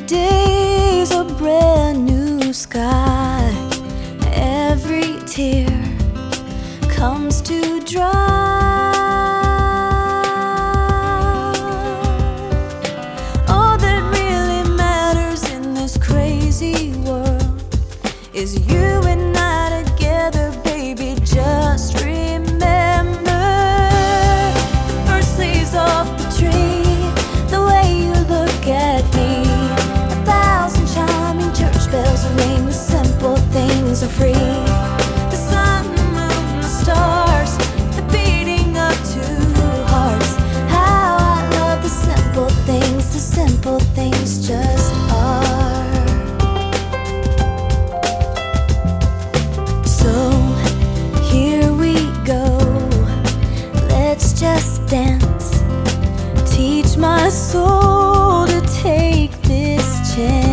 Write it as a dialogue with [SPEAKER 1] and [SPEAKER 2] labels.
[SPEAKER 1] day's a brand new sky. Every tear comes to dry. All that really matters in this crazy world is you and I together, baby. Just remember the first leaves off the tree, the way you look at me. 1,000 chiming church bells ring, the simple things are free. The sun, the moon, the stars, the beating of two hearts. How I love the simple things just are. So here we go, let's just dance. Teach my soul to take this chance.